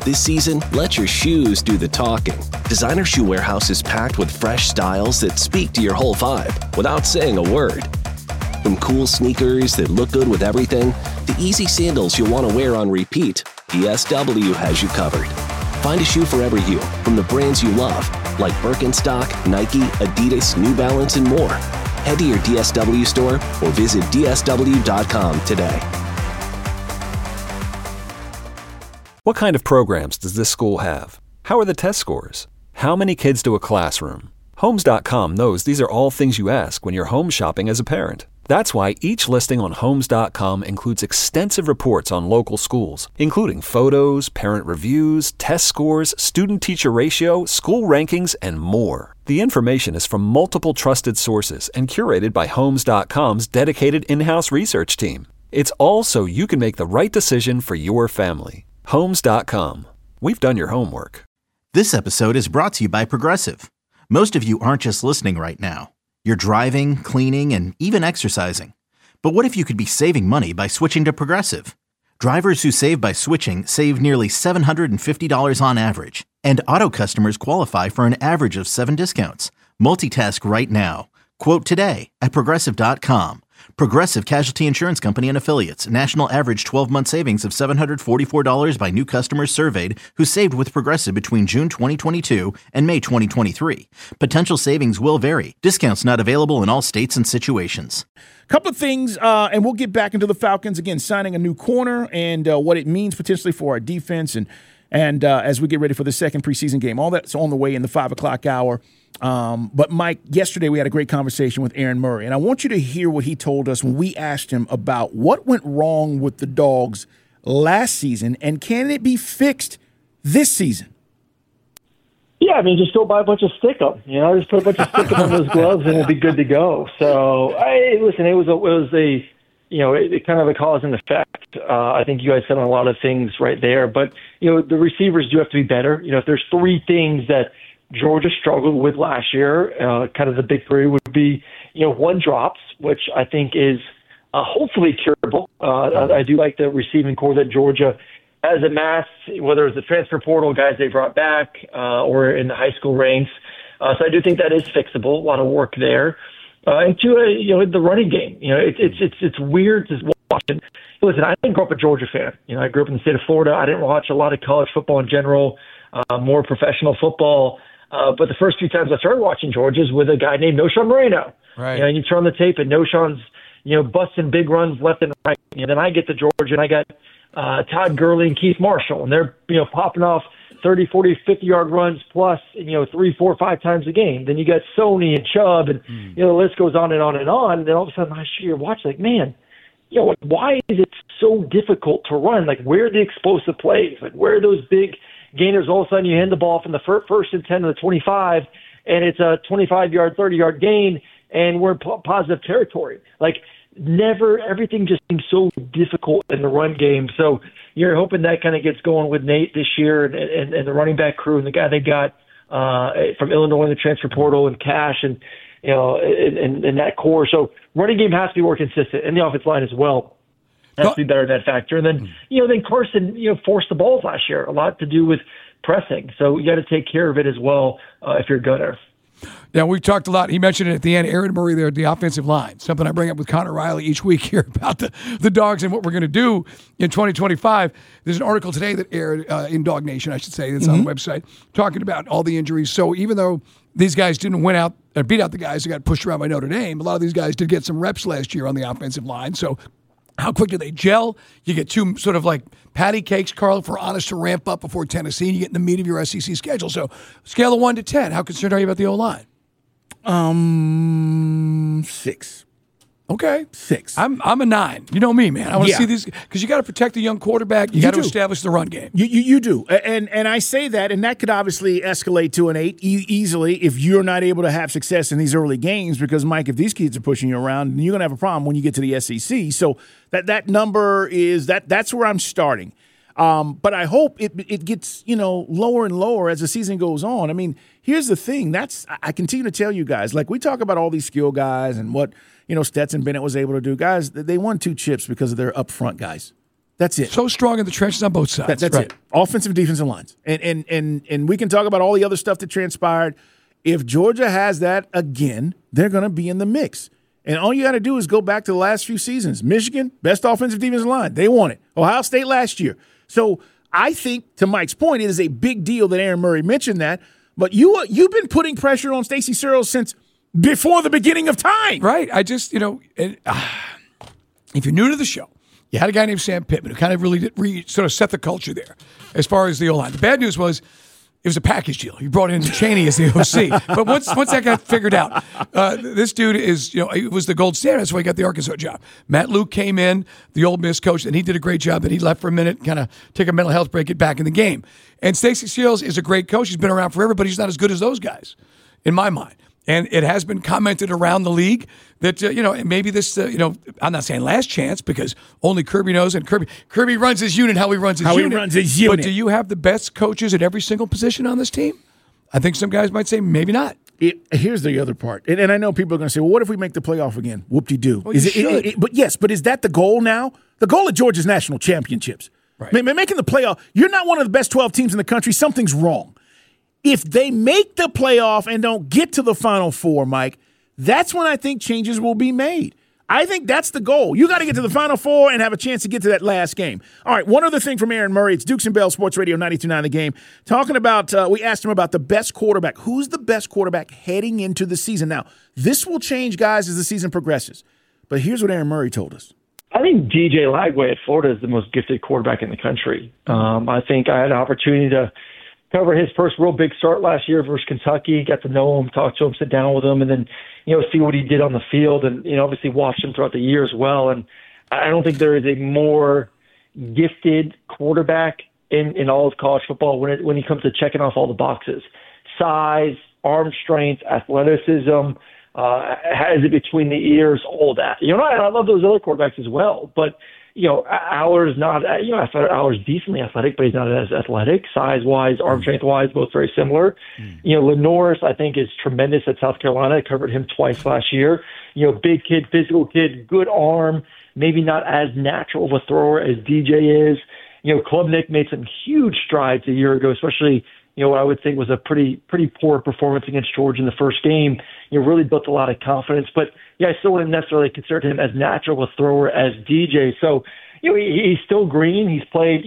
This season, let your shoes do the talking. Designer Shoe Warehouse is packed with fresh styles that speak to your whole vibe without saying a word. From cool sneakers that look good with everything, to easy sandals you'll want to wear on repeat, DSW has you covered. Find a shoe for every you, from the brands you love, like Birkenstock, Nike, Adidas, New Balance, and more. Head to your DSW store or visit dsw.com today. What kind of programs does this school have? How are the test scores? How many kids to a classroom? Homes.com knows these are all things you ask when you're home shopping as a parent. That's why each listing on Homes.com includes extensive reports on local schools, including photos, parent reviews, test scores, student-teacher ratio, school rankings, and more. The information is from multiple trusted sources and curated by Homes.com's dedicated in-house research team. It's all so you can make the right decision for your family. Homes.com. We've done your homework. This episode is brought to you by Progressive. Most of you aren't just listening right now. You're driving, cleaning, and even exercising. But what if you could be saving money by switching to Progressive? Drivers who save by switching save nearly $750 on average. And auto customers qualify for an average of 7 discounts. Multitask right now. Quote today at Progressive.com. Progressive Casualty Insurance Company and Affiliates. National average 12-month savings of $744 by new customers surveyed who saved with Progressive between June 2022 and May 2023. Potential savings will vary. Discounts not available in all states and situations. Couple of things, and we'll get back into the Falcons again, signing a new corner and what it means potentially for our defense and as we get ready for the second preseason game. All that's on the way in the 5 o'clock hour. But, Mike, yesterday we had a great conversation with Aaron Murray, and I want you to hear what he told us when we asked him about what went wrong with the Dogs last season, and can it be fixed this season? Yeah, I mean, just go buy a bunch of Stickum. Just put a bunch of Stickum on those gloves, and we'll be good to go. So, listen, it was a kind of a cause and effect. I think you guys said on a lot of things right there, but the receivers do have to be better. If there's 3 things that Georgia struggled with last year, kind of the big 3 would be, 1 drops, which I think is hopefully curable. I do like the receiving core that Georgia has amassed, whether it's the transfer portal guys they brought back or in the high school ranks. So I do think that is fixable. A lot of work there. And 2, the running game. It's weird to watch it. Listen, I didn't grow up a Georgia fan. I grew up in the state of Florida. I didn't watch a lot of college football in general, more professional football. But the first few times I started watching Georgia's with a guy named Knowshon Moreno. Right. And you turn on the tape and Knowshon's, busting big runs left and right. Then I get to Georgia and I got Todd Gurley and Keith Marshall, and they're, popping off 30, 40, 50-yard runs plus, 3, 4, 5 times a game. Then you got Sony and Chubb, and, the list goes on and on and on. And then all of a sudden last year you're watching like, man, why is it so difficult to run? Like, where are the explosive plays? Like, where are those big gainers? All of a sudden you hand the ball from the first and 10 to the 25, and it's a 25-yard, 30-yard gain, and we're in positive territory. Like, never, everything just seems so difficult in the run game. So you're hoping that kind of gets going with Nate this year and the running back crew and the guy they got from Illinois in the transfer portal and Cash and, in that core. So running game has to be more consistent, and the offensive line as well has to be better in that factor. And then, then Carson, forced the balls last year, a lot to do with pressing. So you got to take care of it as well if you're a gunner. Yeah, we've talked a lot. He mentioned it at the end. Aaron Murray there at the offensive line. Something I bring up with Connor Riley each week here about the Dogs and what we're going to do in 2025. There's an article today that aired in Dog Nation, I should say. It's on the website, talking about all the injuries. So even though these guys didn't win out or beat out the guys who got pushed around by Notre Dame, a lot of these guys did get some reps last year on the offensive line. So how quick do they gel? You get 2 sort of like patty cakes, Carl, for Honest to ramp up before Tennessee, and you get in the meat of your SEC schedule. So scale of 1 to 10, how concerned are you about the O-line? 6. Okay. 6. I'm a 9. You know me, man. I want to see these because you got to protect the young quarterback. You got to establish the run game. You do. And I say that, and that could obviously escalate to an 8 easily if you're not able to have success in these early games because, Mike, if these kids are pushing you around, you're going to have a problem when you get to the SEC. So that number is that's where I'm starting. But I hope it gets, lower and lower as the season goes on. I mean, here's the thing. I continue to tell you guys, like we talk about all these skill guys and what, Stetson Bennett was able to do. Guys, they won 2 chips because of their up front guys. That's it. So strong in the trenches on both sides. That's it. Offensive, defensive lines. And we can talk about all the other stuff that transpired. If Georgia has that again, they're going to be in the mix. And all you got to do is go back to the last few seasons. Michigan, best offensive defensive line. They won it. Ohio State last year. So I think, to Mike's point, it is a big deal that Aaron Murray mentioned that. But you've been putting pressure on Stacey Searels since before the beginning of time. Right. I just, if you're new to the show, you had a guy named Sam Pittman who kind of really sort of set the culture there as far as the O-line. The bad news was it was a package deal. He brought in Chaney as the OC. But once that got figured out, this dude is, it was the gold standard. That's why he got the Arkansas job. Matt Luke came in, the Ole Miss coach, and he did a great job. Then he left for a minute, kind of take a mental health break, get back in the game. And Stacey Searels is a great coach. He's been around forever, but he's not as good as those guys, in my mind. And it has been commented around the league that, maybe this, I'm not saying last chance because only Kirby knows. And Kirby runs his unit how he runs his unit. But do you have the best coaches at every single position on this team? I think some guys might say maybe not. Here's the other part. And I know people are going to say, well, what if we make the playoff again? Whoop-de-doo. Well, but is that the goal now? The goal of Georgia's national championships. Right. Making the playoff, you're not one of the best 12 teams in the country. Something's wrong. If they make the playoff and don't get to the Final Four, Mike, that's when I think changes will be made. I think that's the goal. You got to get to the Final Four and have a chance to get to that last game. All right, one other thing from Aaron Murray. It's Dukes and Bell Sports Radio 92.9 The Game. Talking about, we asked him about the best quarterback. Who's the best quarterback heading into the season? Now, this will change, guys, as the season progresses. But here's what Aaron Murray told us. I think DJ Lagway at Florida is the most gifted quarterback in the country. I think I had an opportunity to cover his first real big start last year versus Kentucky, got to know him, talk to him, sit down with him, and then, see what he did on the field and, obviously watched him throughout the year as well. And I don't think there is a more gifted quarterback in all of college football when he comes to checking off all the boxes. Size, arm strength, athleticism, has it between the ears, all that. I love those other quarterbacks as well, but Allar's not, Allar's decently athletic, but he's not as athletic. Size-wise, arm strength-wise, both very similar. Lenoris, I think, is tremendous at South Carolina. I covered him twice last year. Big kid, physical kid, good arm, maybe not as natural of a thrower as DJ is. Klubnik made some huge strides a year ago, especially, what I would think was a pretty poor performance against Georgia in the first game. Really built a lot of confidence. But, I still wouldn't necessarily consider him as natural a thrower as DJ. So, he's still green. He's played,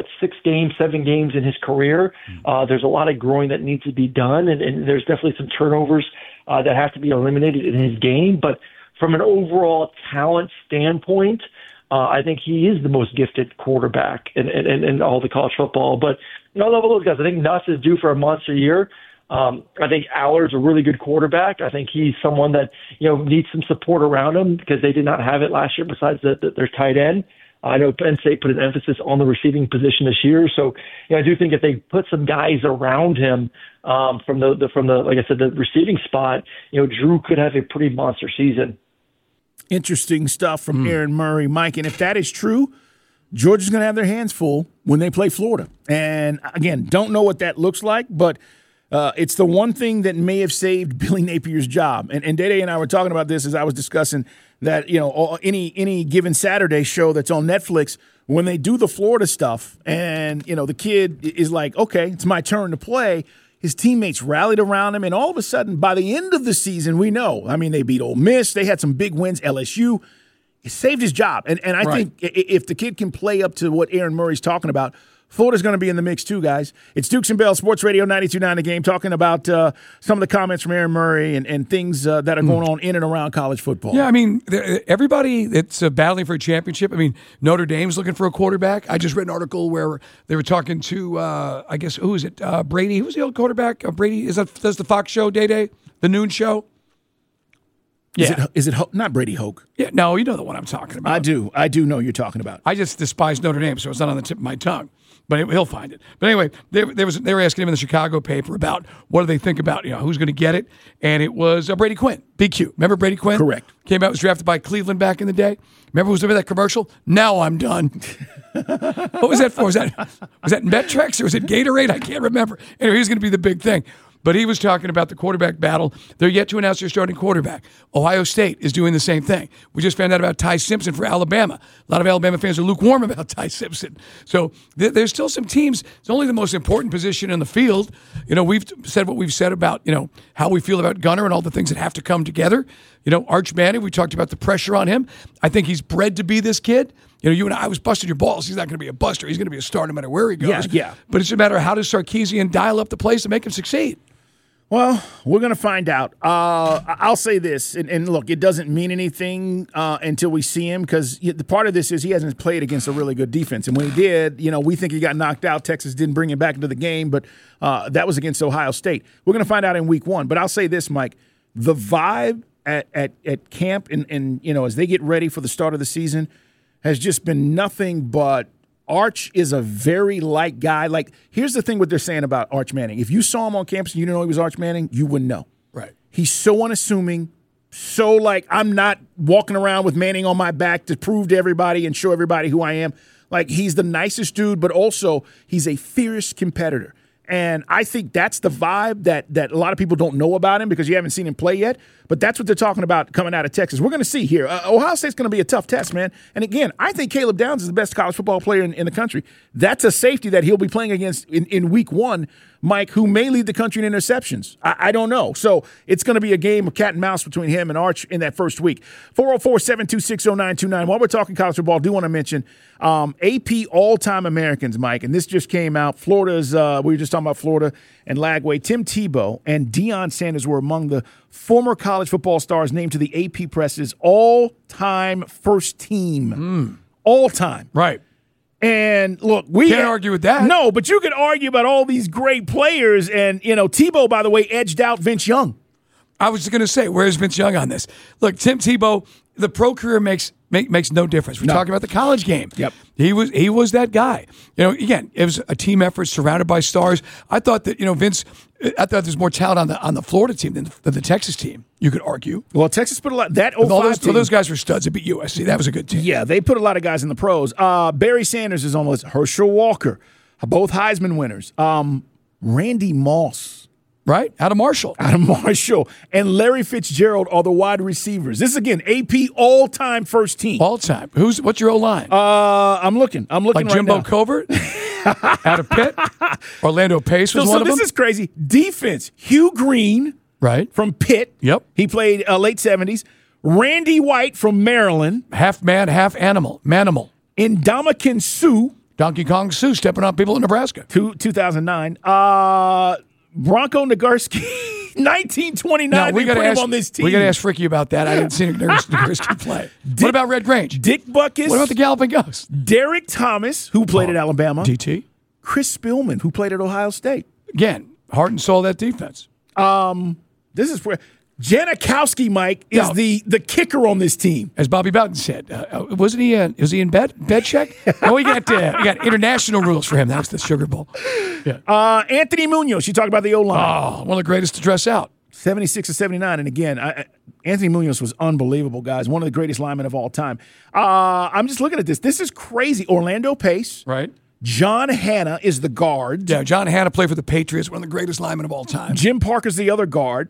7 games in his career. There's a lot of growing that needs to be done, and there's definitely some turnovers that have to be eliminated in his game. But from an overall talent standpoint, I think he is the most gifted quarterback in all the college football. But, I love all those guys. I think Nuss is due for a monster year. I think Allar's a really good quarterback. I think he's someone that, needs some support around him because they did not have it last year besides their tight end. I know Penn State put an emphasis on the receiving position this year. So, I do think if they put some guys around him from the like I said, the receiving spot, Drew could have a pretty monster season. Interesting stuff from Aaron Murray, Mike. And if that is true, Georgia's going to have their hands full when they play Florida. And, again, don't know what that looks like, but it's the one thing that may have saved Billy Napier's job. And Dede and I were talking about this as I was discussing that, any given Saturday show that's on Netflix, when they do the Florida stuff and, the kid is like, okay, it's my turn to play, his teammates rallied around him, and all of a sudden, by the end of the season, we know. I mean, they beat Ole Miss. They had some big wins, LSU. It saved his job. And I think if the kid can play up to what Aaron Murray's talking about, Florida's going to be in the mix too, guys. It's Dukes and Bell Sports Radio 92.9 The Game, talking about some of the comments from Aaron Murray and things that are going on in and around college football. Yeah, I mean, everybody that's battling for a championship. I mean, Notre Dame's looking for a quarterback. I just read an article where they were talking to, I guess, who is it? Brady. Who's the old quarterback? Brady. Does the Fox show, Day, the noon show? Yeah. Is it not Brady Hoke? Yeah, no, you know the one I'm talking about. I do know you're talking about. I just despise Notre Dame, so it's not on the tip of my tongue. But he'll find it. But anyway, they were asking him in the Chicago paper about what do they think about who's going to get it, and it was Brady Quinn, BQ. Remember Brady Quinn? Correct. Came out, was drafted by Cleveland back in the day. Remember that commercial? Now I'm done. What was that for? Was that Metrex or was it Gatorade? I can't remember. Anyway, he's going to be the big thing. But he was talking about the quarterback battle. They're yet to announce their starting quarterback. Ohio State is doing the same thing. We just found out about Ty Simpson for Alabama. A lot of Alabama fans are lukewarm about Ty Simpson. So there's still some teams. It's only the most important position in the field. We've said what we've said about, how we feel about Gunner and all the things that have to come together. Arch Manning, we talked about the pressure on him. I think he's bred to be this kid. You and I was busting your balls. He's not going to be a buster. He's going to be a star no matter where he goes. Yeah. But it's a matter of how does Sarkisian dial up the plays to make him succeed. Well, we're going to find out. I'll say this, and look, it doesn't mean anything until we see him, because the part of this is he hasn't played against a really good defense. And when he did, we think he got knocked out. Texas didn't bring him back into the game, but that was against Ohio State. We're going to find out in week 1. But I'll say this, Mike, the vibe at camp and as they get ready for the start of the season has just been nothing but Arch is a very light guy. Like, here's the thing what they're saying about Arch Manning. If you saw him on campus and you didn't know he was Arch Manning, you wouldn't know. Right. He's so unassuming, so like, I'm not walking around with Manning on my back to prove to everybody and show everybody who I am. Like, he's the nicest dude, but also he's a fierce competitor. And I think that's the vibe that a lot of people don't know about him because you haven't seen him play yet. But that's what they're talking about coming out of Texas. We're going to see here. Ohio State's going to be a tough test, man. And again, I think Caleb Downs is the best college football player in the country. That's a safety that he'll be playing against in week 1, Mike, who may lead the country in interceptions. I don't know. So it's going to be a game of cat and mouse between him and Arch in that first week. 404-726-0929. While we're talking college football, I do want to mention AP all-time Americans, Mike, and this just came out. Florida's, we were just talking about Florida and Lagway. Tim Tebow and Deion Sanders were among the former college football stars named to the AP Press's all-time first team. All-time. Right. And look, we can't argue with that. No, but you can argue about all these great players. And, Tebow, by the way, edged out Vince Young. I was going to say, where's Vince Young on this? Look, Tim Tebow, the pro career makes no difference. We're talking about the college game. Yep. He was that guy. Again, it was a team effort surrounded by stars. I thought that, Vince, I thought there's more talent on the Florida team than the Texas team, you could argue. Well, Texas put a lot. That 05 team. Those guys were studs. It beat USC. That was a good team. Yeah, they put a lot of guys in the pros. Barry Sanders is on the list. Herschel Walker, both Heisman winners. Randy Moss. Right? Adam Marshall. And Larry Fitzgerald are the wide receivers. This is, again, AP all-time first team. All-time. What's your O-line? I'm looking like right Jimbo now. Covert? Out of Pitt? Orlando Pace was one of them? So this is crazy. Defense, Hugh Green. Right. From Pitt. Yep. He played late 70s. Randy White from Maryland. Half man, half animal. Manimal. Ndamukong Suh. Donkey Kong Suh stepping on people in Nebraska. 2009. Bronco Nagurski, 1929. Now, we put him on this team. We got to ask Fricky about that. I didn't see Nagurski play. What about Red Grange? Dick Butkus. What about the Galloping Ghost? Derek Thomas, who played at Alabama. DT. Chris Spillman, who played at Ohio State. Again, heart and soul of that defense. This is where Janikowski, Mike, is the kicker on this team. As Bobby Bowden said, wasn't he? Was he in bed check? No, we got international rules for him. That was the Sugar Bowl. Yeah. Anthony Munoz. You talk about the O-line. Oh, one of the greatest to dress out. 76 or 79. And again, Anthony Munoz was unbelievable, guys. One of the greatest linemen of all time. I'm just looking at this. This is crazy. Orlando Pace. Right. John Hanna is the guard. Yeah, John Hanna played for the Patriots, one of the greatest linemen of all time. Jim Parker's the other guard.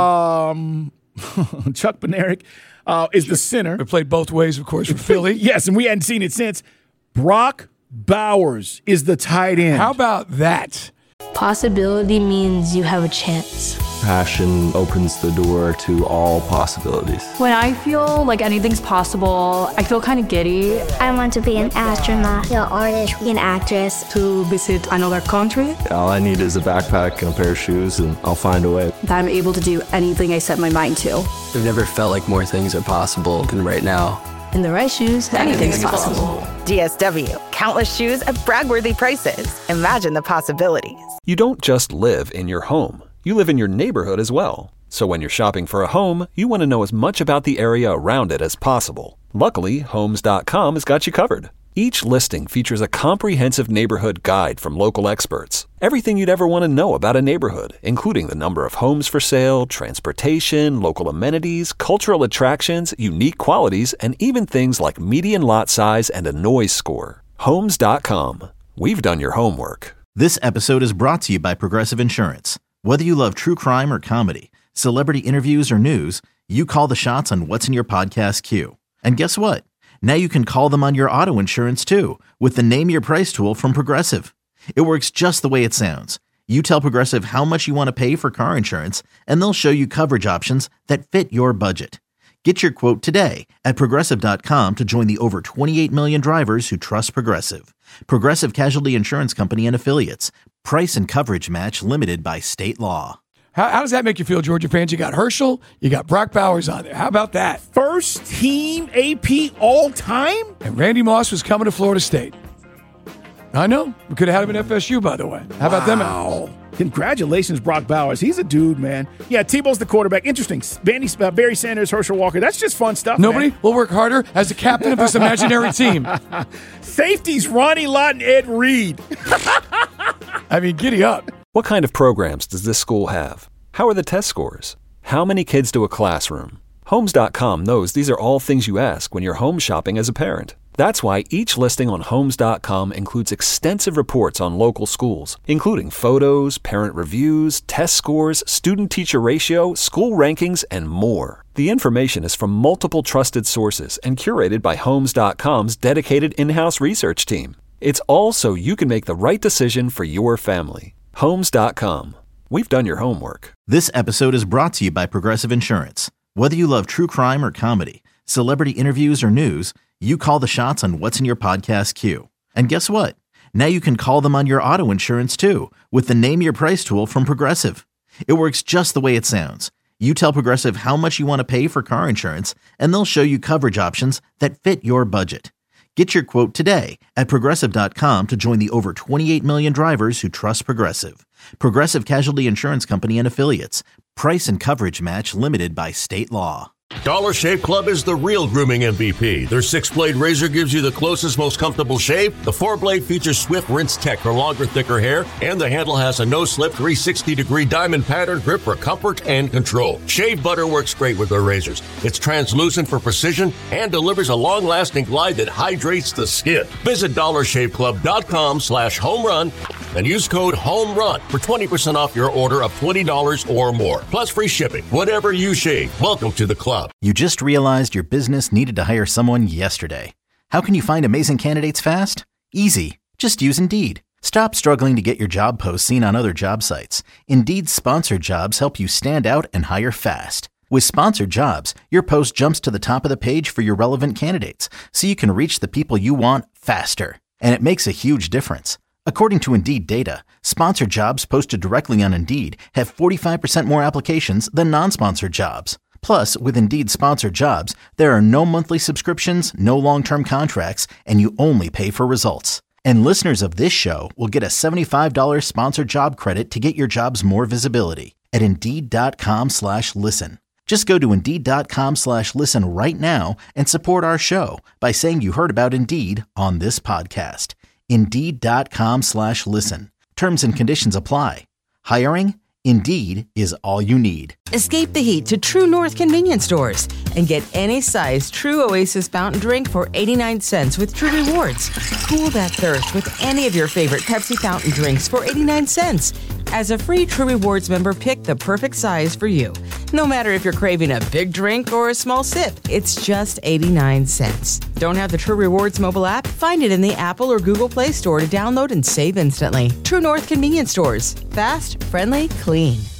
Mm-hmm. Chuck Bednarik is the center. We played both ways, of course, for Philly. Yes, and we hadn't seen it since. Brock Bowers is the tight end. How about that? Possibility means you have a chance. Passion opens the door to all possibilities. When I feel like anything's possible, I feel kind of giddy. I want to be an astronaut, an artist, an actress. To visit another country. All I need is a backpack and a pair of shoes, and I'll find a way. That I'm able to do anything I set my mind to. I've never felt like more things are possible than right now. In the right shoes, anything's possible. DSW. Countless shoes at brag-worthy prices. Imagine the possibilities. You don't just live in your home. You live in your neighborhood as well. So when you're shopping for a home, you want to know as much about the area around it as possible. Luckily, Homes.com has got you covered. Each listing features a comprehensive neighborhood guide from local experts. Everything you'd ever want to know about a neighborhood, including the number of homes for sale, transportation, local amenities, cultural attractions, unique qualities, and even things like median lot size and a noise score. Homes.com. We've done your homework. This episode is brought to you by Progressive Insurance. Whether you love true crime or comedy, celebrity interviews or news, you call the shots on what's in your podcast queue. And guess what? Now you can call them on your auto insurance too with the Name Your Price tool from Progressive. It works just the way it sounds. You tell Progressive how much you want to pay for car insurance, and they'll show you coverage options that fit your budget. Get your quote today at Progressive.com to join the over 28 million drivers who trust Progressive. Progressive Casualty Insurance Company and Affiliates. Price and coverage match limited by state law. How does that make you feel, Georgia fans? You got Herschel, you got Brock Bowers on there. How about that? First team AP all time? And Randy Moss was coming to Florida State. I know. We could have had him at FSU, by the way. How about them? Wow. Congratulations, Brock Bowers. He's a dude, man. Yeah, Tebow's the quarterback. Interesting. Barry Sanders, Herschel Walker. That's just fun stuff, Nobody man. will work harder as the captain of this imaginary team. Safeties, Ronnie Lott and Ed Reed. I mean, giddy up. What kind of programs does this school have? How are the test scores? How many kids do a classroom? Homes.com knows these are all things you ask when you're home shopping as a parent. That's why each listing on Homes.com includes extensive reports on local schools, including photos, parent reviews, test scores, student-teacher ratio, school rankings, and more. The information is from multiple trusted sources and curated by Homes.com's dedicated in-house research team. It's all so you can make the right decision for your family. Homes.com. We've done your homework. This episode is brought to you by Progressive Insurance. Whether you love true crime or comedy, celebrity interviews or news, you call the shots on what's in your podcast queue. And guess what? Now you can call them on your auto insurance too with the Name Your Price tool from Progressive. It works just the way it sounds. You tell Progressive how much you want to pay for car insurance, and they'll show you coverage options that fit your budget. Get your quote today at Progressive.com to join the over 28 million drivers who trust Progressive. Progressive Casualty Insurance Company and Affiliates. Price and coverage match limited by state law. Dollar Shave Club is the real grooming MVP. Their 6-blade razor gives you the closest, most comfortable shave. The 4-blade features swift rinse tech for longer, thicker hair, and the handle has a no-slip 360-degree diamond pattern grip for comfort and control. Shave butter works great with their razors. It's translucent for precision and delivers a long-lasting glide that hydrates the skin. Visit DollarShaveClub.com/homerun and use code HOMERUN for 20% off your order of $20 or more. Plus free shipping. Whatever you shave, welcome to the club. You just realized your business needed to hire someone yesterday. How can you find amazing candidates fast? Easy. Just use Indeed. Stop struggling to get your job posts seen on other job sites. Indeed's sponsored jobs help you stand out and hire fast. With sponsored jobs, your post jumps to the top of the page for your relevant candidates, so you can reach the people you want faster. And it makes a huge difference. According to Indeed data, sponsored jobs posted directly on Indeed have 45% more applications than non-sponsored jobs. Plus, with Indeed sponsored jobs, there are no monthly subscriptions, no long-term contracts, and you only pay for results. And listeners of this show will get a $75 sponsored job credit to get your jobs more visibility at Indeed.com/listen. Just go to Indeed.com/listen right now and support our show by saying you heard about Indeed on this podcast. Indeed.com/listen. Terms and conditions apply. Hiring? Indeed is all you need. Escape the heat to True North convenience stores and get any size True Oasis fountain drink for 89 cents with True Rewards. Cool that thirst with any of your favorite Pepsi fountain drinks for 89 cents. As a free True Rewards member, pick the perfect size for you. No matter if you're craving a big drink or a small sip, it's just 89 cents. Don't have the True Rewards mobile app? Find it in the Apple or Google Play Store to download and save instantly. True North convenience stores. Fast, friendly, clean.